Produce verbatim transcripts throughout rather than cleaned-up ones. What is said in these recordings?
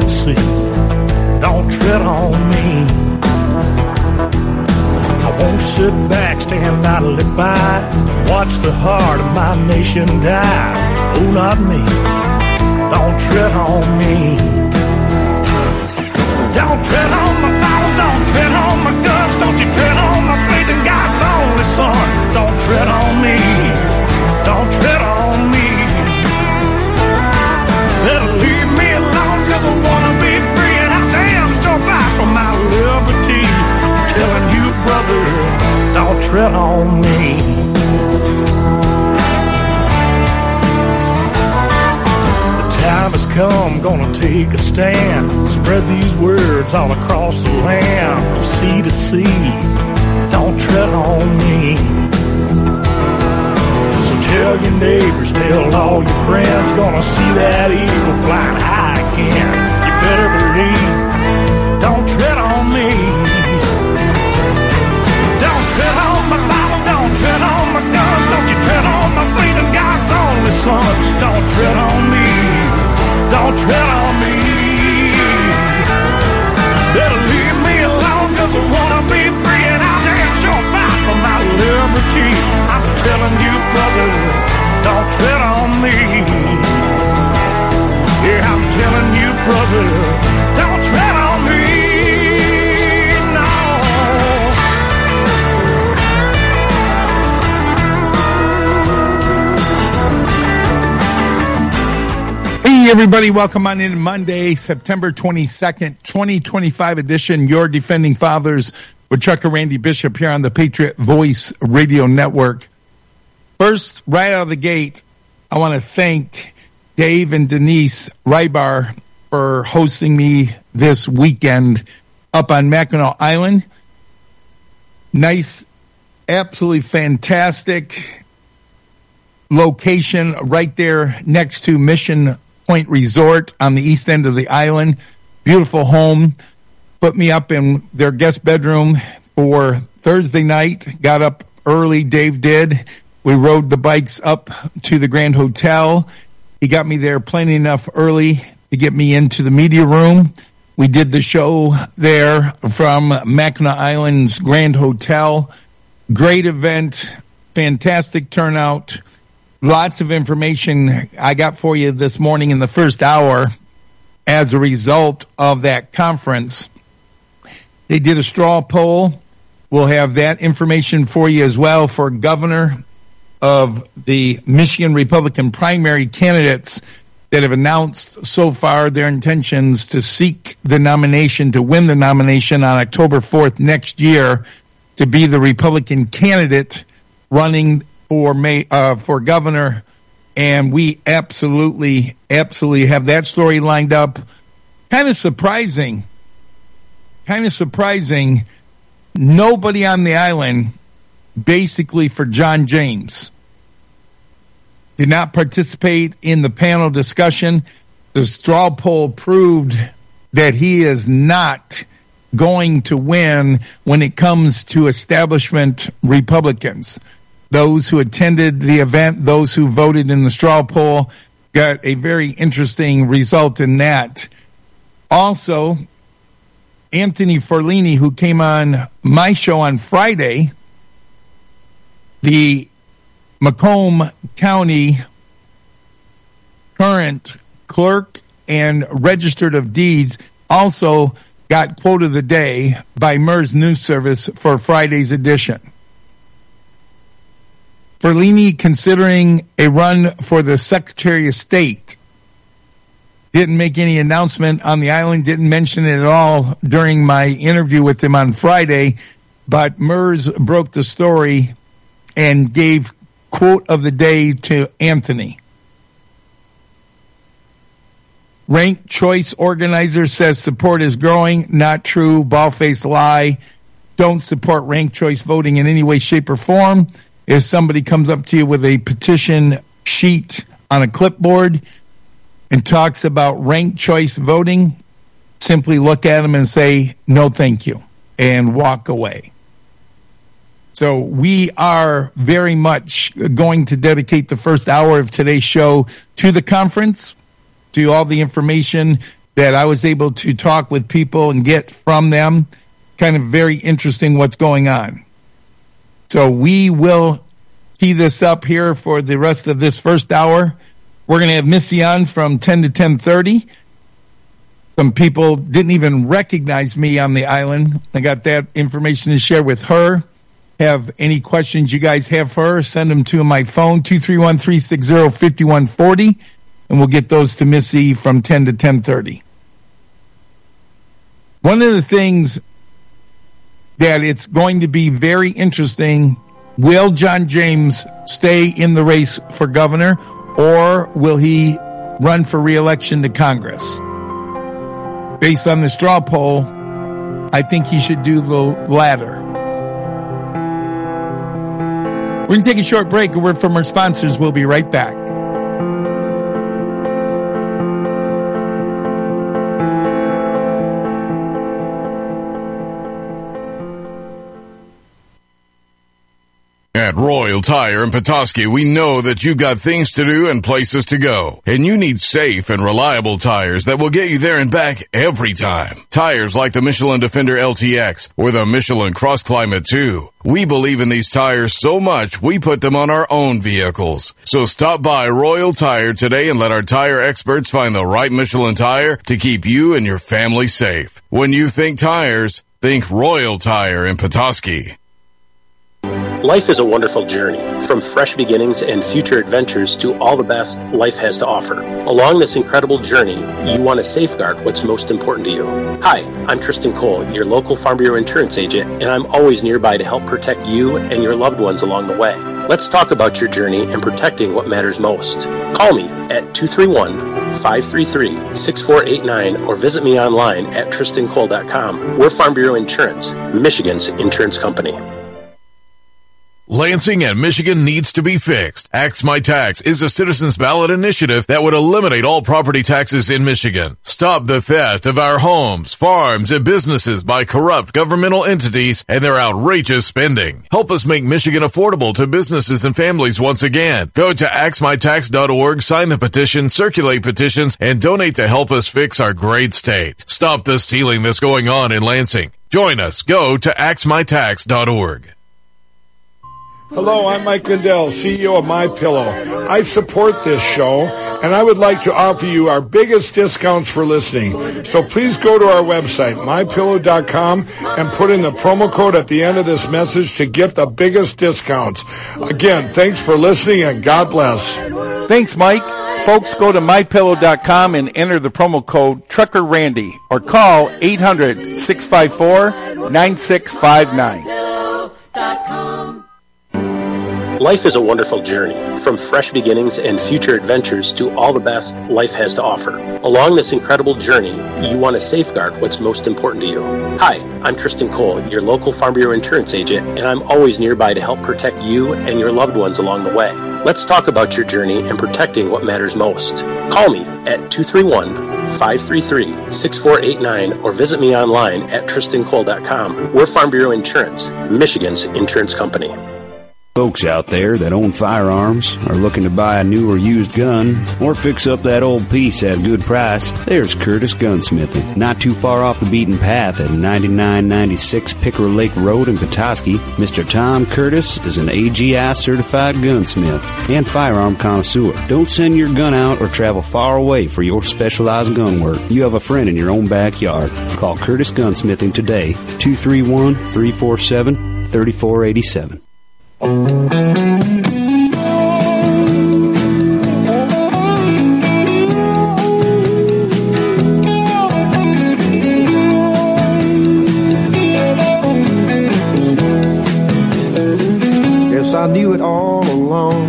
the sea. Don't tread on me. I won't sit back, stand idly by, watch the heart of my nation die. Oh, not me. Don't tread on me. Don't tread on my Bible, don't tread on my guts, don't you tread on my faith in God's only Son. Don't tread on me. Don't tread on me. Better leave me alone, cause I wanna be free, and I damn sure fight for my liberty. I'm telling you, brother, don't tread on me. The time has come, gonna take a stand, spread these words all across the land, from sea to sea. Don't tread on me. So tell your neighbors, tell all your friends, gonna see that eagle flying high again. You better believe, don't tread on me. Don't tread on my Bible, don't tread on my guns, don't you tread on my faith in God's only Son. Don't tread on me, don't tread on me. Better leave me alone, cause I wanna be free, and I'll damn sure fight for my liberty. I'm telling you, brother, don't tread on me. Yeah, I'm telling you, brother, don't tread on me. No. Hey, everybody, welcome on in Monday, September twenty-second, twenty twenty-five edition, Your Defending Fathers with Chuck and Randy Bishop here on the Patriot Voice Radio Network. First, right out of the gate, I want to thank Dave and Denise Rybar for hosting me this weekend up on Mackinac Island. Nice, absolutely fantastic location right there next to Mission Point Resort on the east end of the island. Beautiful home. Put me up in their guest bedroom for Thursday night. Got up early, Dave did. We rode the bikes up to the Grand Hotel. He got me there plenty enough early to get me into the media room. We did the show there from Mackinac Island's Grand Hotel. Great event, fantastic turnout. Lots of information I got for you this morning in the first hour as a result of that conference. They did a straw poll. We'll have that information for you as well for governor of the Michigan Republican primary candidates that have announced so far their intentions to seek the nomination, to win the nomination on October fourth next year to be the Republican candidate running for May, uh, for governor. And we absolutely, absolutely have that story lined up. Kind of surprising. Kind of surprising. Nobody on the island, basically for John James, did not participate in the panel discussion. The straw poll proved that he is not going to win when it comes to establishment Republicans. Those who attended the event, those who voted in the straw poll, got a very interesting result in that. Also, Anthony Forlini, who came on my show on Friday, the Macomb County current clerk and registered of deeds, also got quote of the day by M E R S News Service for Friday's edition. Forlini considering a run for the Secretary of State. Didn't make any announcement on the island, didn't mention it at all during my interview with him on Friday, but M E R S broke the story and gave quote of the day to Anthony. Ranked choice organizer says support is growing. Not true. Bald-faced lie. Don't support ranked choice voting in any way, shape, or form. If somebody comes up to you with a petition sheet on a clipboard and talks about ranked choice voting, simply look at them and say, no, thank you, and walk away. So we are very much going to dedicate the first hour of today's show to the conference, to all the information that I was able to talk with people and get from them. Kind of very interesting what's going on. So we will tee this up here for the rest of this first hour. We're going to have Missy on from ten to ten thirty. Some people didn't even recognize me on the island. I got that information to share with her. Have any questions you guys have for her, send them to my phone, two three one, three six zero, five one four zero, and we'll get those to Missy from ten to ten thirty. One of the things that it's going to be very interesting, will John James stay in the race for governor, or will he run for re-election to Congress? Based on the straw poll, I think he should do the latter. We're going to take a short break. A word from our sponsors. We'll be right back. At Royal Tire in Petoskey, we know that you've got things to do and places to go, and you need safe and reliable tires that will get you there and back every time. Tires like the Michelin Defender L T X or the Michelin Cross Climate two. We believe in these tires so much, we put them on our own vehicles. So stop by Royal Tire today and let our tire experts find the right Michelin tire to keep you and your family safe. When you think tires, think Royal Tire in Petoskey. Life is a wonderful journey, from fresh beginnings and future adventures to all the best life has to offer. Along this incredible journey, you want to safeguard what's most important to you. Hi, I'm Tristan Cole, your local Farm Bureau insurance agent, and I'm always nearby to help protect you and your loved ones along the way. Let's talk about your journey and protecting what matters most. Call me at two three one, five three three, six four eight nine or visit me online at tristan cole dot com. We're Farm Bureau Insurance, Michigan's insurance company. Lansing and Michigan needs to be fixed. Axe My Tax is a citizens ballot initiative that would eliminate all property taxes in Michigan. Stop the theft of our homes, farms, and businesses by corrupt governmental entities and their outrageous spending. Help us make Michigan affordable to businesses and families once again. Go to axe my tax dot org, sign the petition, circulate petitions, and donate to help us fix our great state. Stop the stealing that's going on in Lansing. Join us. Go to axe my tax dot org. Hello, I'm Mike Lindell, C E O of MyPillow. I support this show, and I would like to offer you our biggest discounts for listening. So please go to our website, my pillow dot com, and put in the promo code at the end of this message to get the biggest discounts. Again, thanks for listening, and God bless. Thanks, Mike. Folks, go to my pillow dot com and enter the promo code Trucker Randy or call eight hundred, six five four, nine six five nine. Life is a wonderful journey, from fresh beginnings and future adventures to all the best life has to offer. Along this incredible journey, you want to safeguard what's most important to you. Hi, I'm Tristan Cole, your local Farm Bureau insurance agent, and I'm always nearby to help protect you and your loved ones along the way. Let's talk about your journey and protecting what matters most. Call me at two three one, five three three, six four eight nine or visit me online at tristan cole dot com. We're Farm Bureau Insurance, Michigan's insurance company. Folks out there that own firearms are looking to buy a new or used gun or fix up that old piece at a good price, there's Curtis Gunsmithing. Not too far off the beaten path at ninety-nine ninety-six Pickerel Lake Road in Petoskey, Mister Tom Curtis is an A G I certified gunsmith and firearm connoisseur. Don't send your gun out or travel far away for your specialized gun work. You have a friend in your own backyard. Call Curtis Gunsmithing today, two three one, three four seven, three four eight seven. Yes, I knew it all along.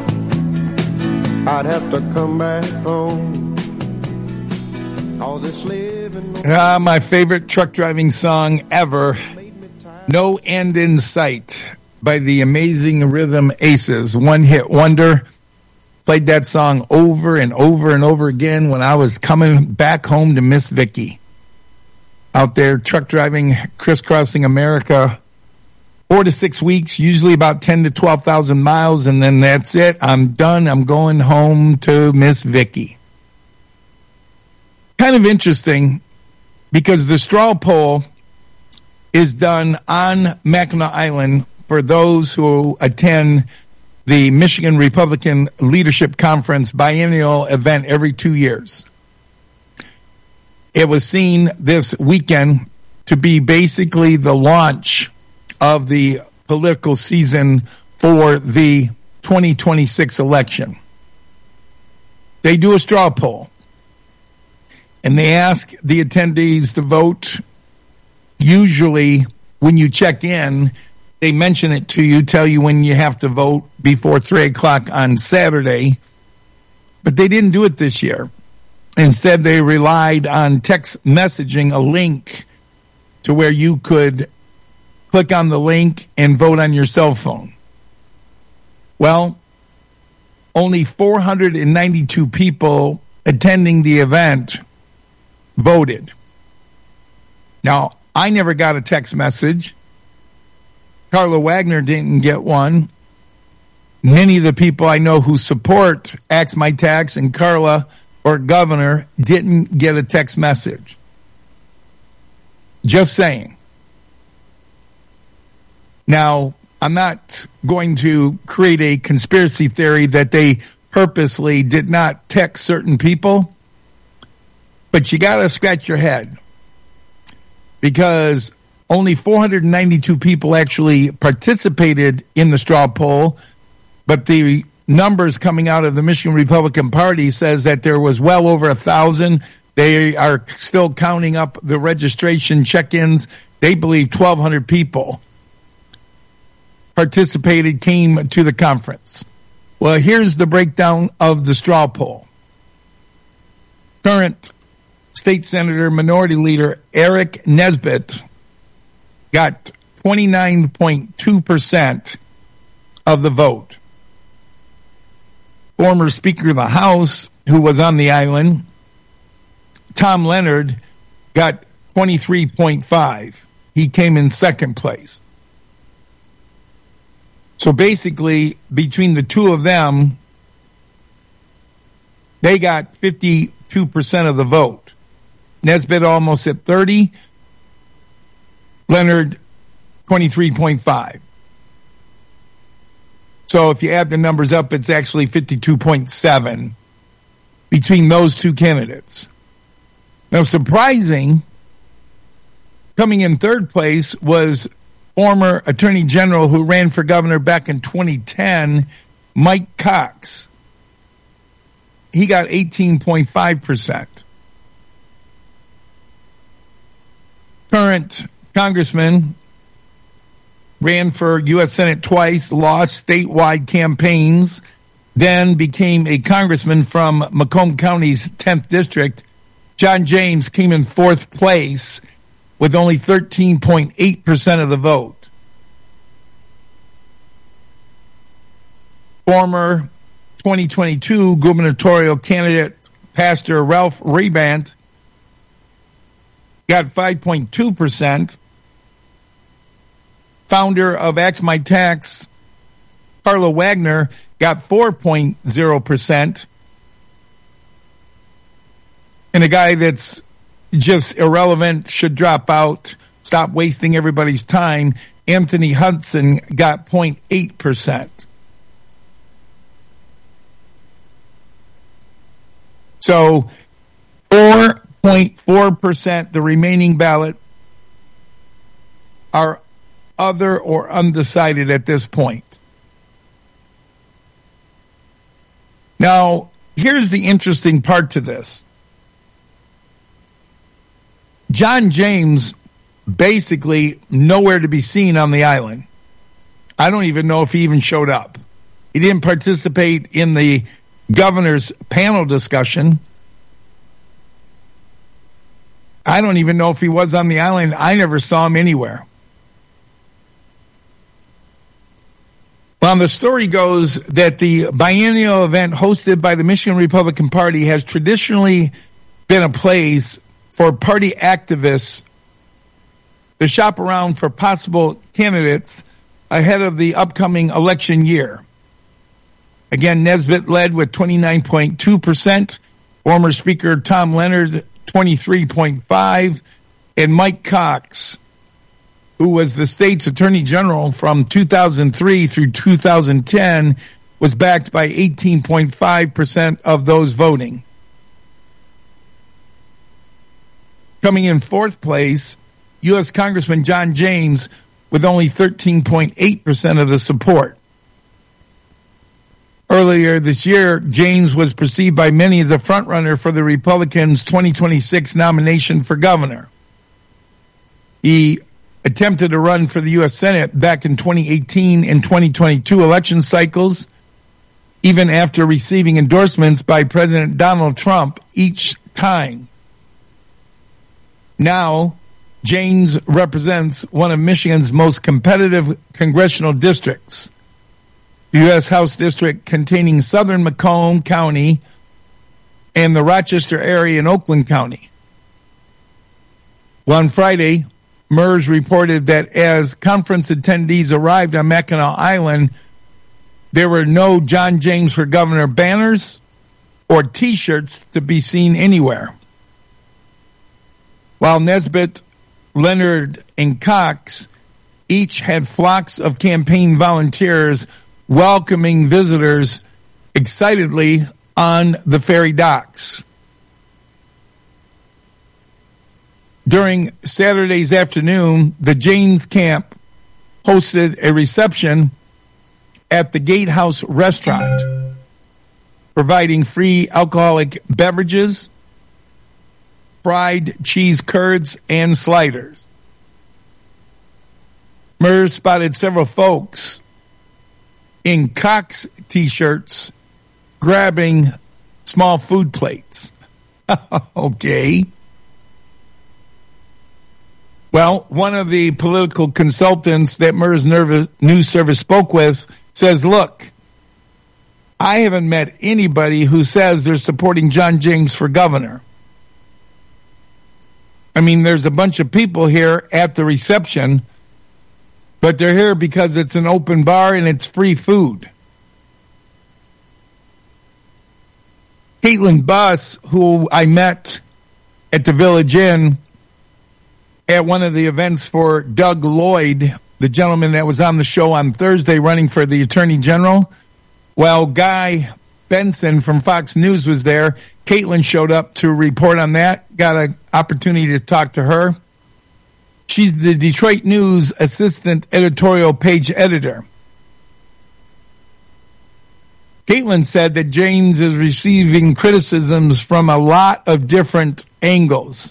I'd have to come back home. All this living. Ah, my favorite truck driving song ever, No End in Sight, by the Amazing Rhythm Aces. One hit wonder. Played that song over and over and over again when I was coming back home to Miss Vicky. Out there truck driving, crisscrossing America, four to six weeks, usually about ten to twelve thousand miles, and then that's it. I'm done. I'm going home to Miss Vicky. kind of interesting because the straw poll is done on Mackinac Island for those who attend the Michigan Republican Leadership Conference biennial event every two years. It was seen this weekend to be basically the launch of the political season for the twenty twenty-six election. They do a straw poll, and they ask the attendees to vote. Usually, when you check in, they mention it to you, tell you when you have to vote before three o'clock on Saturday, but they didn't do it this year. Instead, they relied on text messaging, a link to where you could click on the link and vote on your cell phone. Well, only four hundred ninety-two people attending the event voted. Now, I never got a text message. Carla Wagner didn't get one. Many of the people I know who support Axe My Tax and Carla or governor didn't get a text message. Just saying. Now, I'm not going to create a conspiracy theory that they purposely did not text certain people, but you got to scratch your head because only four hundred ninety-two people actually participated in the straw poll, but the numbers coming out of the Michigan Republican Party says that there was well over a thousand. They are still counting up the registration check-ins. They believe twelve hundred people participated, came to the conference. Well, here's the breakdown of the straw poll. Current State Senator Minority Leader Eric Nesbitt got twenty-nine point two percent of the vote. Former Speaker of the House, who was on the island, Tom Leonard, got twenty-three point five. He came in second place. So basically, between the two of them, they got fifty-two percent of the vote. Nesbitt almost at thirty. Leonard, twenty-three point five. So if you add the numbers up, it's actually fifty-two point seven between those two candidates. Now, surprising, coming in third place was former Attorney General who ran for governor back in twenty ten, Mike Cox. He got eighteen point five percent. Current congressman ran for U S Senate twice, lost statewide campaigns, then became a congressman from Macomb County's tenth district. John James came in fourth place with only thirteen point eight percent of the vote. Former twenty twenty-two gubernatorial candidate Pastor Ralph Rebant got five point two percent. Founder of Axe My Tax, Carla Wagner, got four point zero percent. And a guy that's just irrelevant, should drop out, stop wasting everybody's time, Anthony Hudson, got zero point eight percent. So four point four percent, the remaining ballot, are other or undecided at this point. Now, here's the interesting part to this. John James, basically nowhere to be seen on the island. I don't even know if he even showed up. He didn't participate in the governor's panel discussion. I don't even know if he was on the island. I never saw him anywhere. Well, the story goes that the biennial event hosted by the Michigan Republican Party has traditionally been a place for party activists to shop around for possible candidates ahead of the upcoming election year. Again, Nesbitt led with twenty-nine point two percent. Former Speaker Tom Leonard, twenty-three point five, and Mike Cox, who was the state's attorney general from two thousand three through two thousand ten, was backed by eighteen point five percent of those voting. Coming in fourth place, U S Congressman John James with only thirteen point eight percent of the support. Earlier this year, James was perceived by many as a frontrunner for the Republicans' twenty twenty-six nomination for governor. He attempted to run for the U S Senate back in twenty eighteen and twenty twenty-two election cycles, even after receiving endorsements by President Donald Trump each time. Now, James represents one of Michigan's most competitive congressional districts, the U S House District containing southern Macomb County and the Rochester area in Oakland County. Well, on Friday, M E R S reported that as conference attendees arrived on Mackinac Island, there were no John James for Governor banners or T-shirts to be seen anywhere. While Nesbitt, Leonard, and Cox each had flocks of campaign volunteers welcoming visitors excitedly on the ferry docks. During Saturday's afternoon, the James camp hosted a reception at the Gatehouse restaurant, providing free alcoholic beverages, fried cheese curds, and sliders. M E R S spotted several folks in Cox T-shirts grabbing small food plates. Okay. Well, one of the political consultants that M E R S News Service spoke with says, look, I haven't met anybody who says they're supporting John James for governor. I mean, there's a bunch of people here at the reception, but they're here because it's an open bar and it's free food. Caitlin Buss, who I met at the Village Inn at one of the events for Doug Lloyd, the gentleman that was on the show on Thursday running for the Attorney General, well, Guy Benson from Fox News was there. Caitlin showed up to report on that, got an opportunity to talk to her. She's the Detroit News assistant editorial page editor. Caitlin said that James is receiving criticisms from a lot of different angles.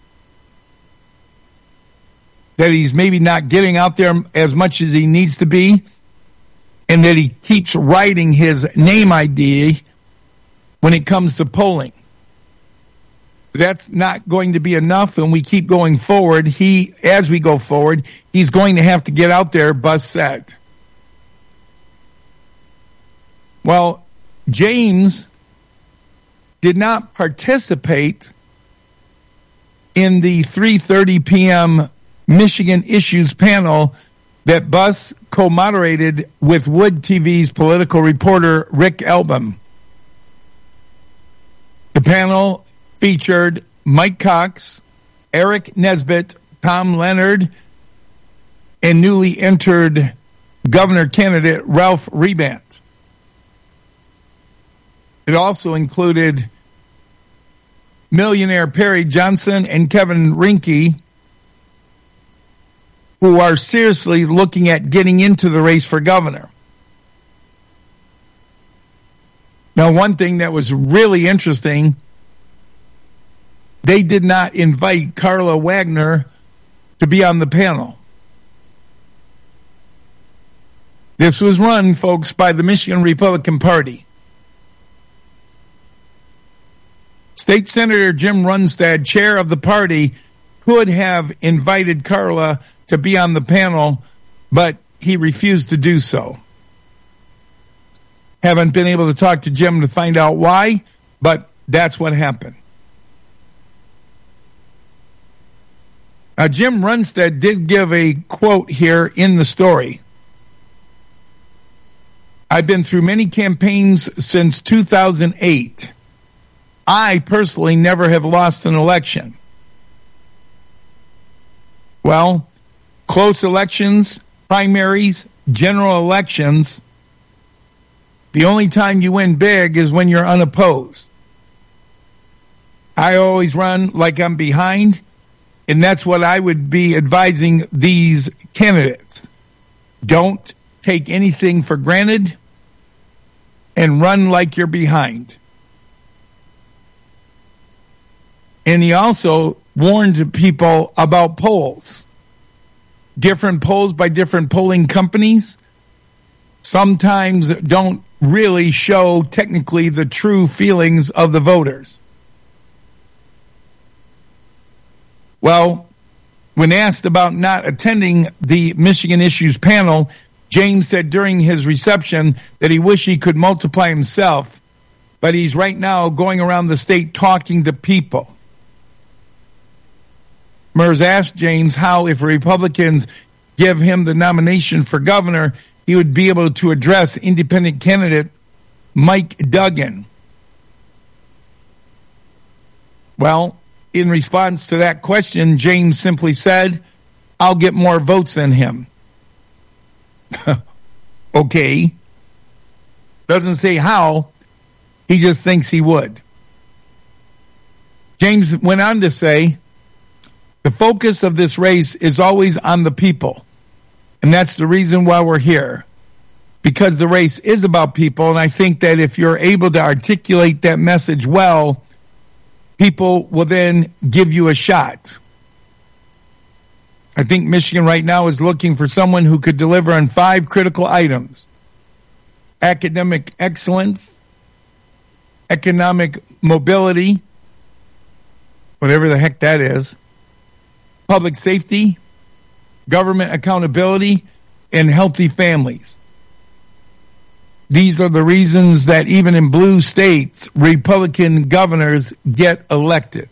That he's maybe not getting out there as much as he needs to be, and that he keeps writing his name I D when it comes to polling. That's not going to be enough, and we keep going forward. He, as we go forward, he's going to have to get out there, Buss said. Well, James did not participate in the three thirty p.m. Michigan Issues panel that Buss co-moderated with Wood T V's political reporter Rick Elbum. The panel featured Mike Cox, Eric Nesbitt, Tom Leonard, and newly entered governor candidate Ralph Rebant. It also included millionaire Perry Johnson and Kevin Rinke, who are seriously looking at getting into the race for governor. Now, one thing that was really interesting, they did not invite Carla Wagner to be on the panel. This was run, folks, by the Michigan Republican Party. State Senator Jim Runstad, chair of the party, could have invited Carla to be on the panel, but he refused to do so. Haven't been able to talk to Jim to find out why, but that's what happened. Now, Jim Runstad did give a quote here in the story. I've been through many campaigns since two thousand eight. I personally never have lost an election. Well, close elections, primaries, general elections, the only time you win big is when you're unopposed. I always run like I'm behind, and that's what I would be advising these candidates. Don't take anything for granted and run like you're behind. And he also warned people about polls. Different polls by different polling companies sometimes don't really show technically the true feelings of the voters. Well, when asked about not attending the Michigan Issues panel, James said during his reception that he wished he could multiply himself, but he's right now going around the state talking to people. Mers asked James how, if Republicans give him the nomination for governor, he would be able to address independent candidate Mike Duggan. Well, in response to that question, James simply said, I'll get more votes than him. Okay. Doesn't say how. He just thinks he would. James went on to say, the focus of this race is always on the people. And that's the reason why we're here. Because the race is about people. And I think that if you're able to articulate that message well, people will then give you a shot. I think Michigan right now is looking for someone who could deliver on five critical items: academic excellence, economic mobility, whatever the heck that is, public safety, government accountability, and healthy families. These are the reasons that even in blue states, Republican governors get elected.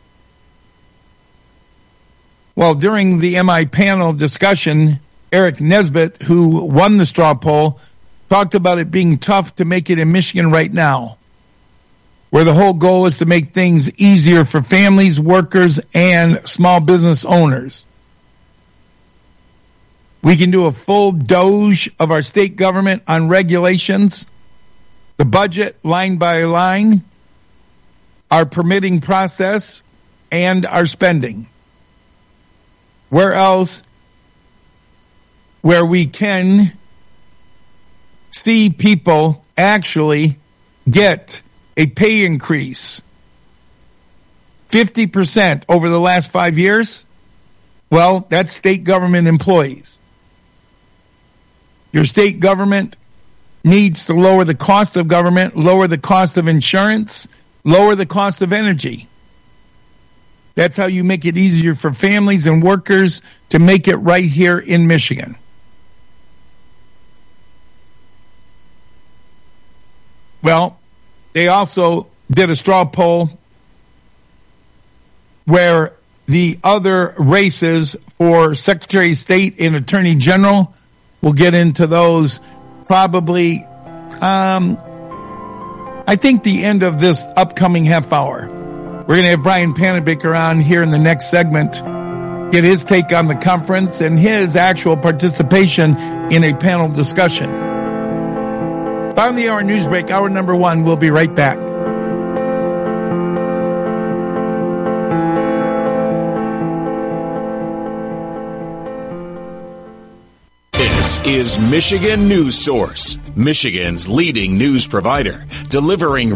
Well, during the M I panel discussion, Eric Nesbitt, who won the straw poll, talked about it being tough to make it in Michigan right now, where the whole goal is to make things easier for families, workers, and small business owners. We can do a full doge of our state government on regulations, the budget line by line, our permitting process, and our spending. Where else, where we can see people actually get a pay increase, fifty percent over the last five years, well, that's state government employees. Your state government needs to lower the cost of government, lower the cost of insurance, lower the cost of energy. That's how you make it easier for families and workers to make it right here in Michigan. Well, they also did a straw poll where the other races for Secretary of State and Attorney General, we'll get into those probably, um, I think the end of this upcoming half hour. We're going to have Brian Panabaker on here in the next segment, get his take on the conference and his actual participation in a panel discussion. Bottom of the hour news break, hour number one. We'll be right back. This is Michigan News Source, Michigan's leading news provider, delivering